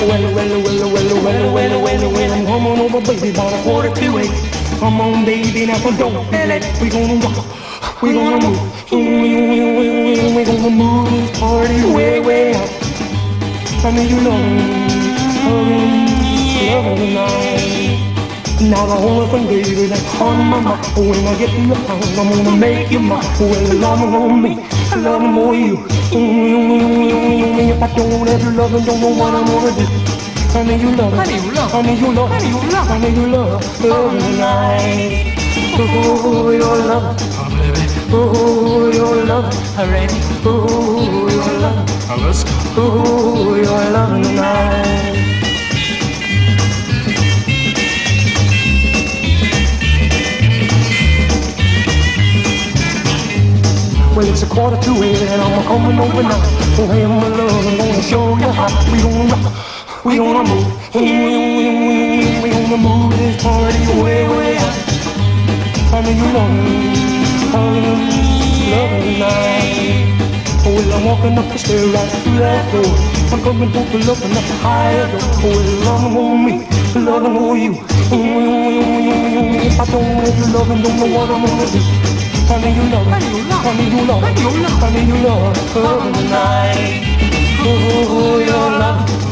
well, come on over, baby, about a quarter to eight. Come on, baby, now don't be late. We gonna rock, we gonna move, we gonna move this party way up. I mean, you love tonight. Now the whole thing, baby, that's on my mind. When I get in the town, I'm gonna make you mine. Well, love on me, love more you. If I don't have your love, I don't know what I'm gonna do. I need you love, I need you love, I need you love, I need you love, I need you love tonight. Oh, your love, oh baby, oh your love, already, oh your love, let's go, oh your love tonight. Well, it's a quarter to eight and I'm coming over now. Oh, hey, my love, I'm gonna show you how. We gonna rock, we gonna move, we gonna move this party way up. I know you love me, love me tonight. Well, I'm walking up the stair right through that door. I'm coming through the looking up the higher door. Well, love on me, love on you. If I don't have your love, I don't know what I'm gonna do. I need you love, I need you love, I need you love, I need you love, I need you love tonight. Oh, your love.